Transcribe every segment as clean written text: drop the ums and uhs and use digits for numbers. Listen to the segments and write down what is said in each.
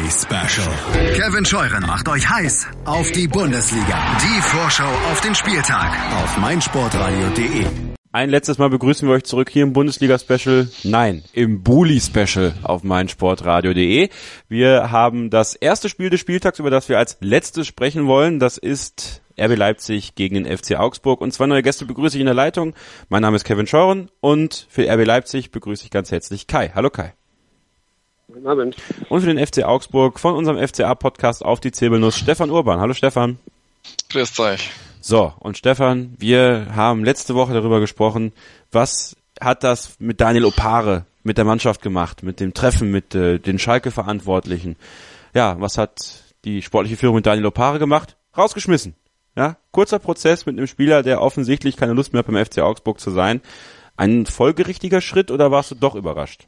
Special. Kevin Scheuren macht euch heiß auf die Bundesliga. Die Vorschau auf den Spieltag auf meinsportradio.de. Ein letztes Mal begrüßen wir euch zurück hier im Bundesliga-Special. Nein, im Bully-Special auf meinsportradio.de. Wir haben das erste Spiel des Spieltags, über das wir als letztes sprechen wollen. Das ist RB Leipzig gegen den FC Augsburg. Und zwei neue Gäste begrüße ich in der Leitung. Mein Name ist Kevin Scheuren und für RB Leipzig begrüße ich ganz herzlich Kai. Hallo Kai. Guten Abend. Und für den FC Augsburg von unserem FCA-Podcast auf die Zirbelnuss Stefan Urban. Hallo Stefan. Grüß euch. So, und Stefan, wir haben letzte Woche darüber gesprochen, was hat das mit Daniel Opare, mit der Mannschaft gemacht, mit dem Treffen mit den Schalke-Verantwortlichen. Ja, was hat die sportliche Führung mit Daniel Opare gemacht? Rausgeschmissen. Ja, kurzer Prozess mit einem Spieler, der offensichtlich keine Lust mehr hat, beim FC Augsburg zu sein. Ein folgerichtiger Schritt oder warst du doch überrascht?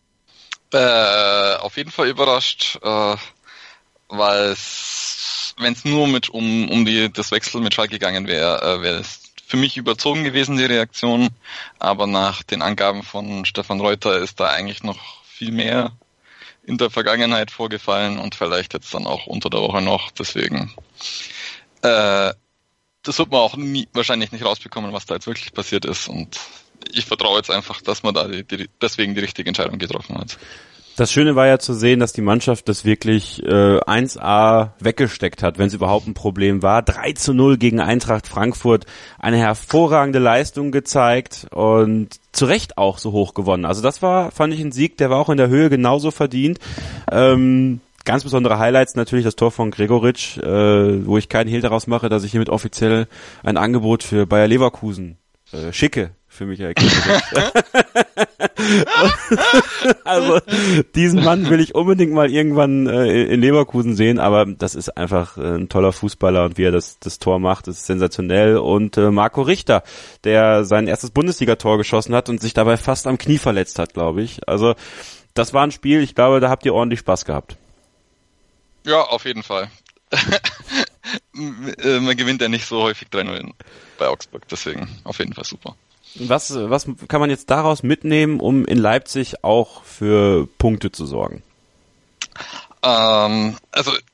Auf jeden Fall überrascht, weil wenn es nur um das Wechsel mit Schalke gegangen wäre, wäre es für mich überzogen gewesen, die Reaktion. Aber nach den Angaben von Stefan Reuter ist da eigentlich noch viel mehr in der Vergangenheit vorgefallen und vielleicht jetzt dann auch unter der Woche noch. Deswegen, das wird man auch wahrscheinlich nicht rausbekommen, was da jetzt wirklich passiert ist. Und ich vertraue jetzt einfach, dass man da deswegen die richtige Entscheidung getroffen hat. Das Schöne war ja zu sehen, dass die Mannschaft das wirklich 1A weggesteckt hat, wenn es überhaupt ein Problem war. 3:0 gegen Eintracht Frankfurt, eine hervorragende Leistung gezeigt und zu Recht auch so hoch gewonnen. Also das war, fand ich, ein Sieg, der war auch in der Höhe genauso verdient. Ganz besondere Highlights natürlich das Tor von Gregoritsch, wo ich keinen Hehl daraus mache, dass ich hiermit offiziell ein Angebot für Bayer Leverkusen schicke für Michael Gregoritsch. Also diesen Mann will ich unbedingt mal irgendwann in Leverkusen sehen, aber das ist einfach ein toller Fußballer und wie er das Tor macht, ist sensationell. Und Marco Richter, der sein erstes Bundesliga-Tor geschossen hat und sich dabei fast am Knie verletzt hat, glaube ich. Also das war ein Spiel, ich glaube, da habt ihr ordentlich Spaß gehabt. Ja, auf jeden Fall. Man gewinnt ja nicht so häufig 3:0 bei Augsburg, deswegen auf jeden Fall super. Was kann man jetzt daraus mitnehmen, um in Leipzig auch für Punkte zu sorgen? Aber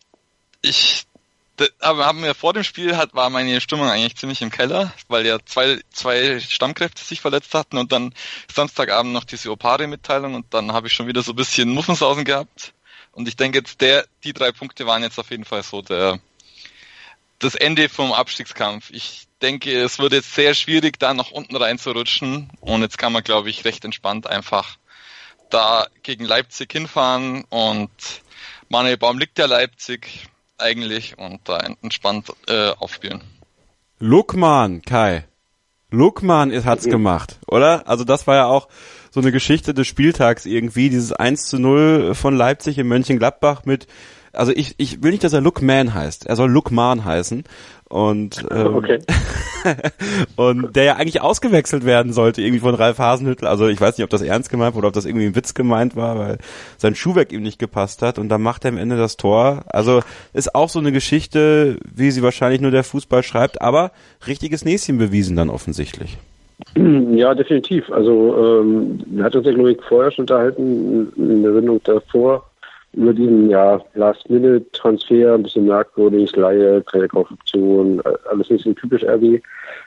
haben wir vor dem Spiel war meine Stimmung eigentlich ziemlich im Keller, weil ja zwei Stammkräfte sich verletzt hatten und dann Samstagabend noch diese Opare-Mitteilung und dann habe ich schon wieder so ein bisschen Muffensausen gehabt. Und ich denke jetzt, die 3 Punkte waren jetzt auf jeden Fall so das Ende vom Abstiegskampf. Ich denke, es wird jetzt sehr schwierig, da nach unten reinzurutschen. Und jetzt kann man, glaube ich, recht entspannt einfach da gegen Leipzig hinfahren. Und Manuel Baum liegt ja Leipzig eigentlich und da entspannt aufspielen. Lukman, Kai. Lukman hat's gemacht, oder? Also das war ja auch so eine Geschichte des Spieltags irgendwie, dieses 1:0 von Leipzig in Mönchengladbach mit, also ich will nicht, dass er Lukman heißt, er soll Lukman heißen und Okay. und der ja eigentlich ausgewechselt werden sollte irgendwie von Ralf Hasenhüttl, also ich weiß nicht, ob das ernst gemeint war oder ob das irgendwie ein Witz gemeint war, weil sein Schuhwerk ihm nicht gepasst hat und dann macht er am Ende das Tor, also ist auch so eine Geschichte, wie sie wahrscheinlich nur der Fußball schreibt, aber richtiges Näschen bewiesen dann offensichtlich. Ja, definitiv. Also wir hatten uns ja, glaube ich, vorher schon unterhalten, in der Sendung davor, über diesen Last-Minute-Transfer, ein bisschen merkwürdig, Leihe, keine Kaufoption, alles nicht so typisch RB.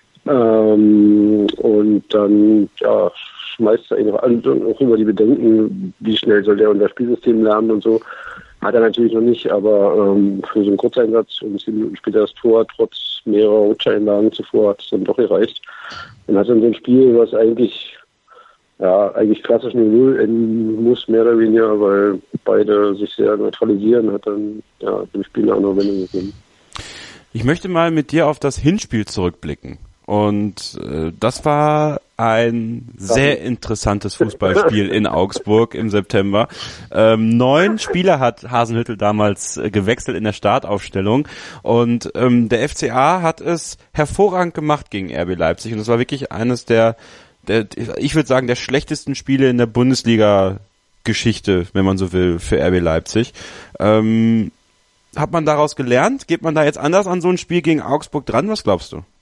Und dann schmeißt er ihn auch an, auch über die Bedenken, wie schnell soll der unser Spielsystem lernen und so. Hat er natürlich noch nicht, aber für so einen Kurzeinsatz und 10 Minuten später das Tor, trotz mehrerer Rutscheinlagen zuvor, hat es dann doch gereicht. Und hat dann so ein Spiel, was eigentlich klassisch 0-0 enden muss, mehr oder weniger, weil beide sich sehr neutralisieren, hat dann dem Spiel eine andere Wendung gegeben. Ich möchte mal mit dir auf das Hinspiel zurückblicken. Und das war ein sehr interessantes Fußballspiel in Augsburg im September. 9 Spieler hat Hasenhüttl damals gewechselt in der Startaufstellung. Und der FCA hat es hervorragend gemacht gegen RB Leipzig. Und es war wirklich eines der ich würde sagen, der schlechtesten Spiele in der Bundesliga-Geschichte, wenn man so will, für RB Leipzig. Hat man daraus gelernt? Geht man da jetzt anders an so ein Spiel gegen Augsburg dran? Was glaubst du?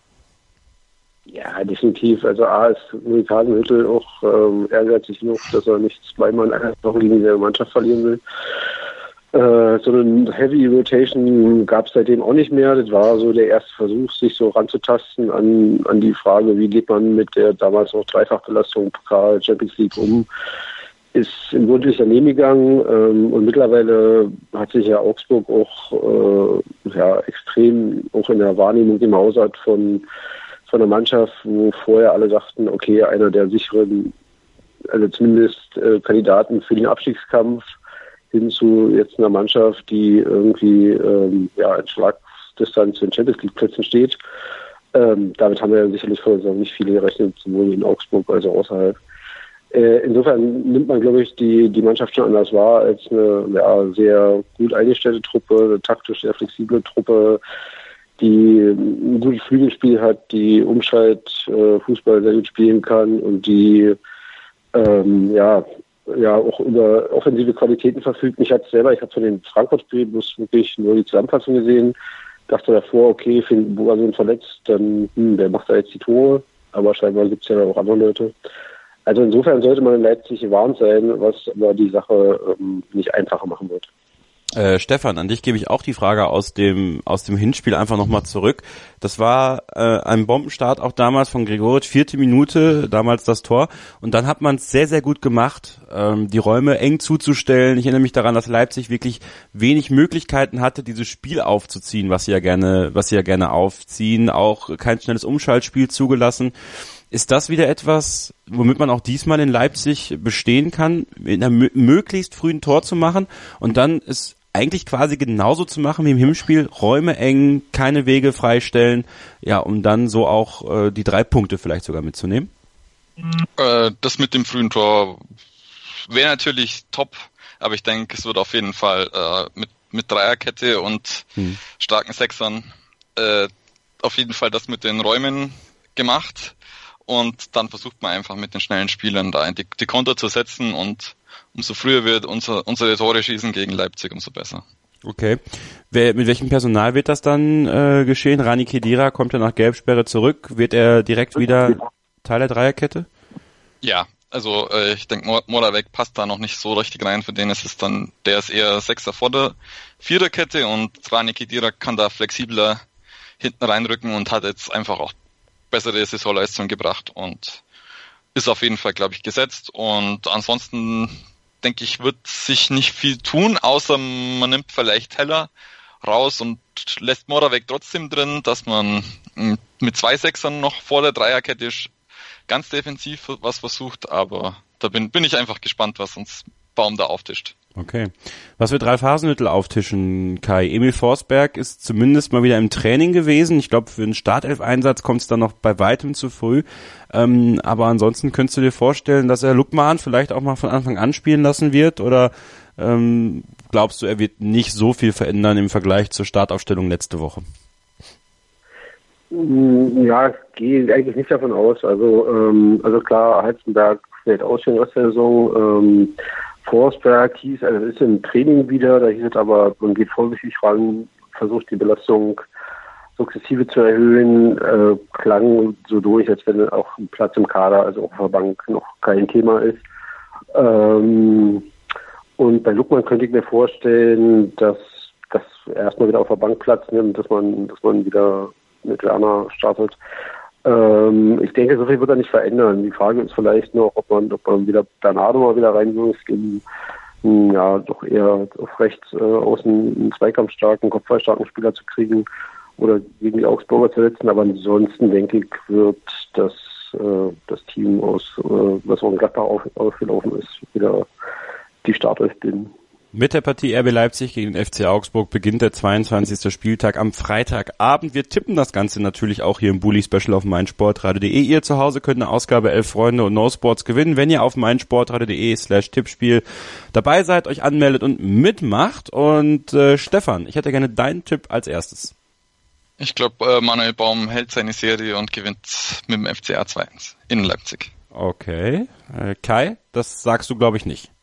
Ja, definitiv. Also A ist Ulrich Hasenhüttl auch ehrgeizig genug, dass er nicht zweimal in einer Woche gegen dieselbe Mannschaft verlieren will. So eine Heavy Rotation gab es seitdem auch nicht mehr. Das war so der erste Versuch, sich so ranzutasten an die Frage, wie geht man mit der damals noch Dreifachbelastung Pokal Champions League um. Ist im Grunde nicht daneben gegangen und mittlerweile hat sich ja Augsburg auch extrem auch in der Wahrnehmung im Hausart von der Mannschaft, wo vorher alle dachten, okay, einer der sicheren, also zumindest Kandidaten für den Abstiegskampf, hin zu jetzt einer Mannschaft, die irgendwie in Schlagdistanz zu den Champions League Plätzen steht. Damit haben wir ja sicherlich vor uns nicht viele gerechnet, sowohl in Augsburg als auch außerhalb. Insofern nimmt man, glaube ich, die Mannschaft schon anders wahr als eine sehr gut eingestellte Truppe, eine taktisch sehr flexible Truppe, die ein gutes Flügelspiel hat, die Fußball sehr gut spielen kann und die auch über offensive Qualitäten verfügt. Ich habe von den Frankfurt-Spiel bloß wirklich nur die Zusammenfassung gesehen, dachte davor, okay, Bogason verletzt, dann der macht da jetzt die Tore, aber scheinbar gibt es ja auch andere Leute. Also insofern sollte man in Leipzig gewarnt sein, was aber die Sache nicht einfacher machen wird. Stefan, an dich gebe ich auch die Frage aus dem Hinspiel einfach nochmal zurück. Das war ein Bombenstart auch damals von Gregoritsch, 4. Minute, damals das Tor. Und dann hat man es sehr, sehr gut gemacht, die Räume eng zuzustellen. Ich erinnere mich daran, dass Leipzig wirklich wenig Möglichkeiten hatte, dieses Spiel aufzuziehen, was sie ja gerne aufziehen. Auch kein schnelles Umschaltspiel zugelassen. Ist das wieder etwas, womit man auch diesmal in Leipzig bestehen kann, in einem möglichst frühen Tor zu machen und dann es eigentlich quasi genauso zu machen wie im Hinspiel, Räume eng, keine Wege freistellen, ja, um dann so auch die 3 Punkte vielleicht sogar mitzunehmen? Das mit dem frühen Tor wäre natürlich top, aber ich denke, es wird auf jeden Fall mit Dreierkette und starken Sechsern auf jeden Fall das mit den Räumen gemacht. Und dann versucht man einfach mit den schnellen Spielern da die Konter zu setzen und umso früher wird unsere Tore schießen gegen Leipzig, umso besser. Okay. Mit welchem Personal wird das dann geschehen? Rani Khedira kommt ja nach Gelbsperre zurück. Wird er direkt wieder Teil der Dreierkette? Ja, also ich denke, Moravec passt da noch nicht so richtig rein. Für den ist es dann, der ist eher Sechser vor der Viererkette und Rani Khedira kann da flexibler hinten reinrücken und hat jetzt einfach auch bessere Saisonleistung gebracht und ist auf jeden Fall, glaube ich, gesetzt. Und ansonsten, denke ich, wird sich nicht viel tun, außer man nimmt vielleicht Heller raus und lässt Moravec trotzdem drin, dass man mit 2 Sechsern noch vor der Dreierkette ganz defensiv was versucht. Aber da bin ich einfach gespannt, was uns Baum da auftischt. Okay. Was wird Ralf Hasenhüttl auftischen, Kai? Emil Forsberg ist zumindest mal wieder im Training gewesen. Ich glaube, für einen Startelf-Einsatz kommt es dann noch bei weitem zu früh. Aber ansonsten könntest du dir vorstellen, dass er Lukman vielleicht auch mal von Anfang an spielen lassen wird? Oder glaubst du, er wird nicht so viel verändern im Vergleich zur Startaufstellung letzte Woche? Ja, ich gehe eigentlich nicht davon aus. Also klar, Heizenberg fällt aus für den Rest der Saison. Forsberg also ist im Training wieder, da hieß es aber, man geht vorsichtig ran, versucht die Belastung sukzessive zu erhöhen, klang so durch, als wenn auch ein Platz im Kader, also auf der Bank, noch kein Thema ist. Und bei Lukman könnte ich mir vorstellen, dass das erstmal wieder auf der Bank Platz nimmt, dass man wieder mit Werner startet. Ich denke, so viel wird er nicht verändern. Die Frage ist vielleicht noch, ob man wieder Bernardo mal wieder reinwirft, doch eher auf rechts außen einen zweikampfstarken, kopfballstarken Spieler zu kriegen oder gegen die Augsburger zu setzen. Aber ansonsten denke ich, wird das Team was auch in Gladbach aufgelaufen ist, wieder die Startelf bilden. Mit der Partie RB Leipzig gegen den FC Augsburg beginnt der 22. Spieltag am Freitagabend. Wir tippen das Ganze natürlich auch hier im Bully Special auf meinsportradio.de. Ihr zu Hause könnt eine Ausgabe 11 Freunde und No Sports gewinnen, wenn ihr auf meinsportradio.de/Tippspiel dabei seid, euch anmeldet und mitmacht. Und Stefan, ich hätte gerne deinen Tipp als erstes. Ich glaube, Manuel Baum hält seine Serie und gewinnt mit dem FCA 2-1 in Leipzig. Okay. Kai, das sagst du, glaube ich, nicht.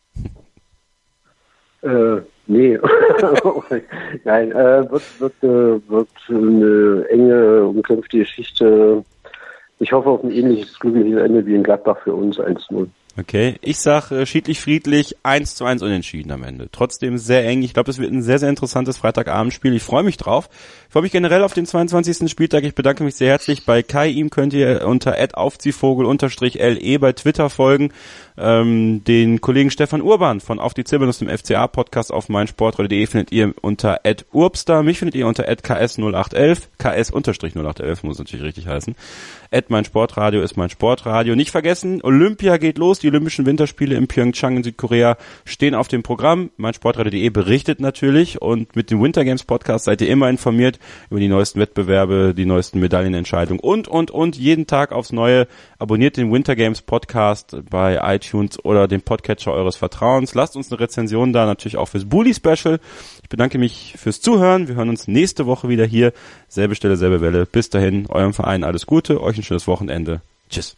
Nee. Nein, wird eine enge, umkämpfte Geschichte. Ich hoffe auf ein ähnliches glückliches Ende wie in Gladbach für uns 1-0. Okay, ich sag schiedlich-friedlich 1:1 unentschieden am Ende. Trotzdem sehr eng. Ich glaube, es wird ein sehr, sehr interessantes Freitagabendspiel. Ich freue mich drauf. Ich freue mich generell auf den 22. Spieltag. Ich bedanke mich sehr herzlich bei Kai. Ihm könnt ihr unter @aufziehvogel_le bei Twitter folgen. Den Kollegen Stefan Urban von Auf die Zirbelnuss, dem FCA-Podcast auf meinsportradio.de findet ihr unter @urbster. Mich findet ihr unter @ks0811. ks_0811 muss natürlich richtig heißen. @meinsportradio ist mein Sportradio. Nicht vergessen, Olympia geht los. Die Olympischen Winterspiele in Pyeongchang in Südkorea stehen auf dem Programm. meinsportradio.de berichtet natürlich und mit dem Winter Games Podcast seid ihr immer informiert über die neuesten Wettbewerbe, die neuesten Medaillenentscheidungen und jeden Tag aufs Neue. Abonniert den Winter Games Podcast bei iTunes oder dem Podcatcher eures Vertrauens. Lasst uns eine Rezension da, natürlich auch fürs Bully Special. Ich bedanke mich fürs Zuhören. Wir hören uns nächste Woche wieder hier. Selbe Stelle, selbe Welle. Bis dahin, eurem Verein alles Gute. Euch ein schönes Wochenende. Tschüss.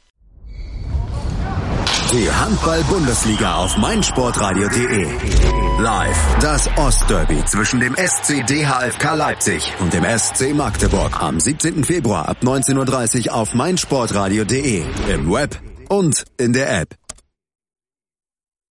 Die Handball-Bundesliga auf meinsportradio.de. Live das Ostderby zwischen dem SC DHFK Leipzig und dem SC Magdeburg am 17. Februar ab 19:30 Uhr auf meinsportradio.de, im Web und in der App.